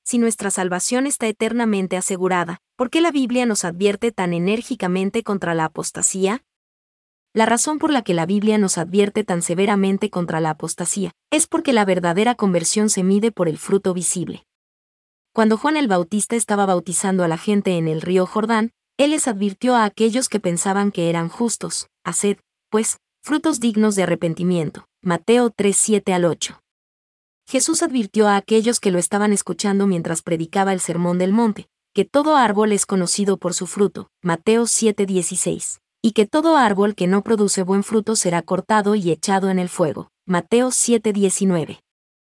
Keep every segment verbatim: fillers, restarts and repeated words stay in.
si nuestra salvación está eternamente asegurada, ¿por qué la Biblia nos advierte tan enérgicamente contra la apostasía? La razón por la que la Biblia nos advierte tan severamente contra la apostasía es porque la verdadera conversión se mide por el fruto visible. Cuando Juan el Bautista estaba bautizando a la gente en el río Jordán, él les advirtió a aquellos que pensaban que eran justos: haced, pues, frutos dignos de arrepentimiento. Mateo tres siete al ocho. Jesús advirtió a aquellos que lo estaban escuchando mientras predicaba el Sermón del Monte, que todo árbol es conocido por su fruto. Mateo siete dieciséis. Y que todo árbol que no produce buen fruto será cortado y echado en el fuego. Mateo siete diecinueve.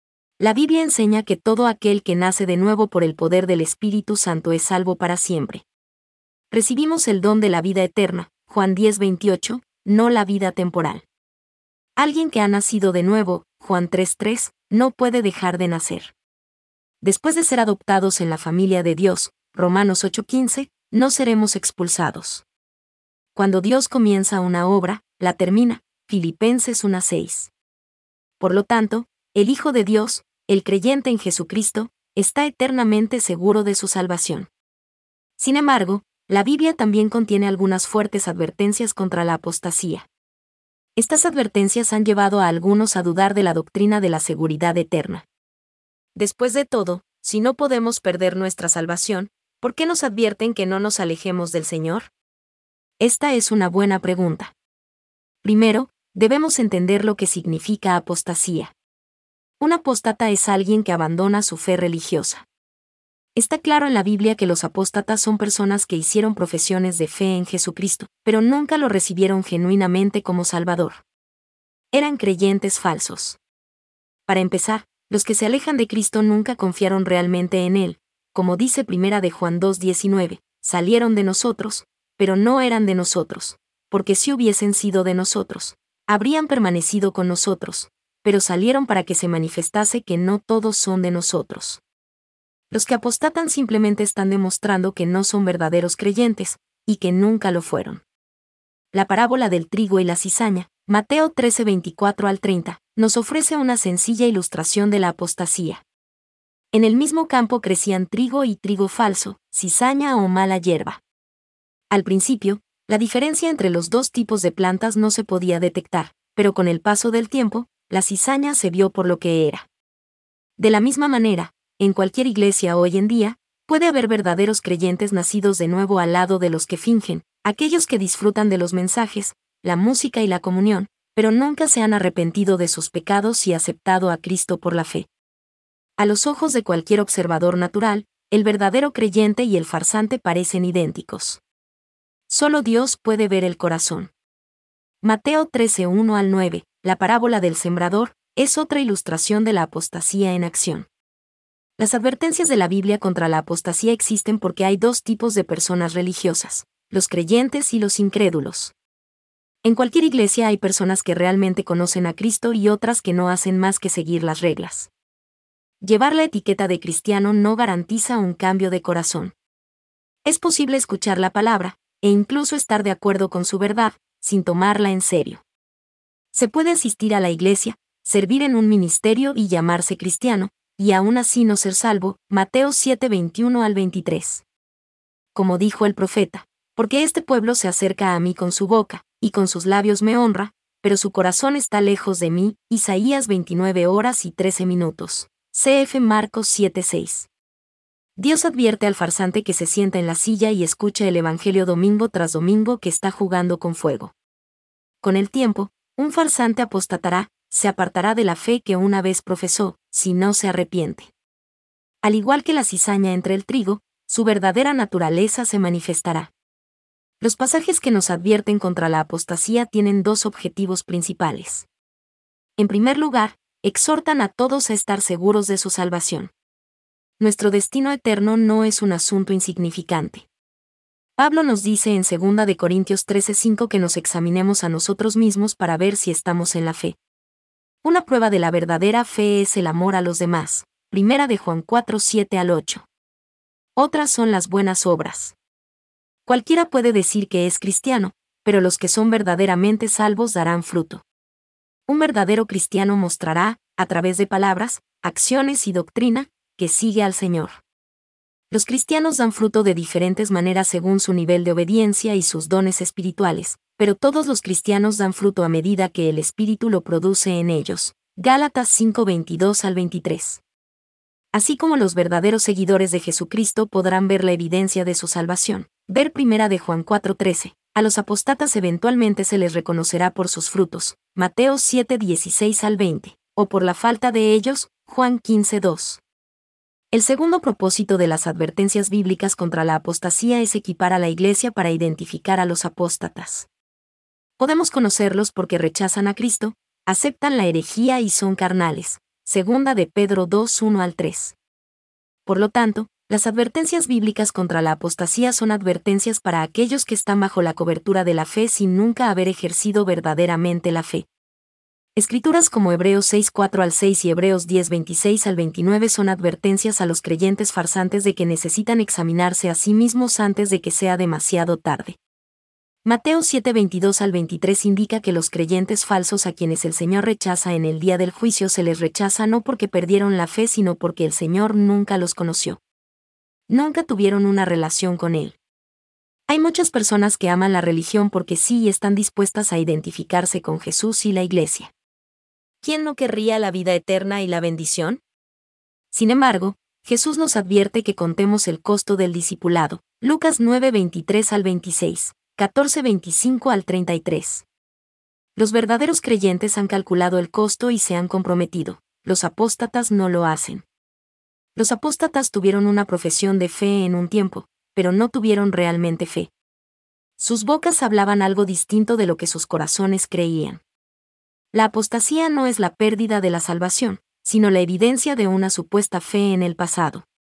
La Biblia enseña que todo aquel que nace de nuevo por el poder del Espíritu Santo es salvo para siempre. Recibimos el don de la vida eterna, Juan diez veintiocho, no la vida temporal. Alguien que ha nacido de nuevo, Juan tres tres, no puede dejar de nacer. Después de ser adoptados en la familia de Dios, Romanos ocho quince, no seremos expulsados. Cuando Dios comienza una obra, la termina, Filipenses uno seis. Por lo tanto, el Hijo de Dios, el creyente en Jesucristo, está eternamente seguro de su salvación. Sin embargo, la Biblia también contiene algunas fuertes advertencias contra la apostasía. Estas advertencias han llevado a algunos a dudar de la doctrina de la seguridad eterna. Después de todo, si no podemos perder nuestra salvación, ¿por qué nos advierten que no nos alejemos del Señor? Esta es una buena pregunta. Primero, debemos entender lo que significa apostasía. Un apóstata es alguien que abandona su fe religiosa. Está claro en la Biblia que los apóstatas son personas que hicieron profesiones de fe en Jesucristo, pero nunca lo recibieron genuinamente como Salvador. Eran creyentes falsos. Para empezar, los que se alejan de Cristo nunca confiaron realmente en Él, como dice Primera de Juan dos diecinueve, salieron de nosotros, pero no eran de nosotros, porque si hubiesen sido de nosotros, habrían permanecido con nosotros, pero salieron para que se manifestase que no todos son de nosotros. Los que apostatan simplemente están demostrando que no son verdaderos creyentes, y que nunca lo fueron. La parábola del trigo y la cizaña, Mateo trece veinticuatro al treinta, nos ofrece una sencilla ilustración de la apostasía. En el mismo campo crecían trigo y trigo falso, cizaña o mala hierba. Al principio, la diferencia entre los dos tipos de plantas no se podía detectar, pero con el paso del tiempo, la cizaña se vio por lo que era. De la misma manera, en cualquier iglesia hoy en día, puede haber verdaderos creyentes nacidos de nuevo al lado de los que fingen, aquellos que disfrutan de los mensajes, la música y la comunión, pero nunca se han arrepentido de sus pecados y aceptado a Cristo por la fe. A los ojos de cualquier observador natural, el verdadero creyente y el farsante parecen idénticos. Solo Dios puede ver el corazón. Mateo trece uno al nueve, la parábola del sembrador, es otra ilustración de la apostasía en acción. Las advertencias de la Biblia contra la apostasía existen porque hay dos tipos de personas religiosas, los creyentes y los incrédulos. En cualquier iglesia hay personas que realmente conocen a Cristo y otras que no hacen más que seguir las reglas. Llevar la etiqueta de cristiano no garantiza un cambio de corazón. Es posible escuchar la palabra, e incluso estar de acuerdo con su verdad, sin tomarla en serio. Se puede asistir a la iglesia, servir en un ministerio y llamarse cristiano, y aún así no ser salvo. Mateo siete veintiuno al veintitrés. Como dijo el profeta, porque este pueblo se acerca a mí con su boca, y con sus labios me honra, pero su corazón está lejos de mí. Isaías veintinueve horas y trece minutos. C F Marcos siete seis. Dios advierte al farsante que se sienta en la silla y escucha el evangelio domingo tras domingo que está jugando con fuego. Con el tiempo, un farsante apostatará, se apartará de la fe que una vez profesó, si no se arrepiente. Al igual que la cizaña entre el trigo, su verdadera naturaleza se manifestará. Los pasajes que nos advierten contra la apostasía tienen dos objetivos principales. En primer lugar, exhortan a todos a estar seguros de su salvación. Nuestro destino eterno no es un asunto insignificante. Pablo nos dice en segunda de Corintios trece cinco que nos examinemos a nosotros mismos para ver si estamos en la fe. Una prueba de la verdadera fe es el amor a los demás. Primera de Juan cuatro siete al ocho. Otras son las buenas obras. Cualquiera puede decir que es cristiano, pero los que son verdaderamente salvos darán fruto. Un verdadero cristiano mostrará, a través de palabras, acciones y doctrina, que sigue al Señor. Los cristianos dan fruto de diferentes maneras según su nivel de obediencia y sus dones espirituales, pero todos los cristianos dan fruto a medida que el Espíritu lo produce en ellos. Gálatas cinco veintidós al veintitrés. Así como los verdaderos seguidores de Jesucristo podrán ver la evidencia de su salvación. Ver primera de Juan cuatro trece. A los apóstatas eventualmente se les reconocerá por sus frutos. Mateo siete dieciséis al veinte. O por la falta de ellos. Juan quince dos. El segundo propósito de las advertencias bíblicas contra la apostasía es equipar a la Iglesia para identificar a los apóstatas. Podemos conocerlos porque rechazan a Cristo, aceptan la herejía y son carnales. Segunda de Pedro dos uno al tres. Por lo tanto, las advertencias bíblicas contra la apostasía son advertencias para aquellos que están bajo la cobertura de la fe sin nunca haber ejercido verdaderamente la fe. Escrituras como Hebreos seis cuatro al seis y Hebreos diez veintiséis al veintinueve son advertencias a los creyentes farsantes de que necesitan examinarse a sí mismos antes de que sea demasiado tarde. Mateo siete veintidós al veintitrés indica que los creyentes falsos a quienes el Señor rechaza en el día del juicio se les rechaza no porque perdieron la fe sino porque el Señor nunca los conoció. Nunca tuvieron una relación con Él. Hay muchas personas que aman la religión porque sí y están dispuestas a identificarse con Jesús y la Iglesia. ¿Quién no querría la vida eterna y la bendición? Sin embargo, Jesús nos advierte que contemos el costo del discipulado. Lucas nueve veintitrés al veintiséis, catorce veinticinco al treinta y tres. Los verdaderos creyentes han calculado el costo y se han comprometido. Los apóstatas no lo hacen. Los apóstatas tuvieron una profesión de fe en un tiempo, pero no tuvieron realmente fe. Sus bocas hablaban algo distinto de lo que sus corazones creían. La apostasía no es la pérdida de la salvación, sino la evidencia de una supuesta fe en el pasado.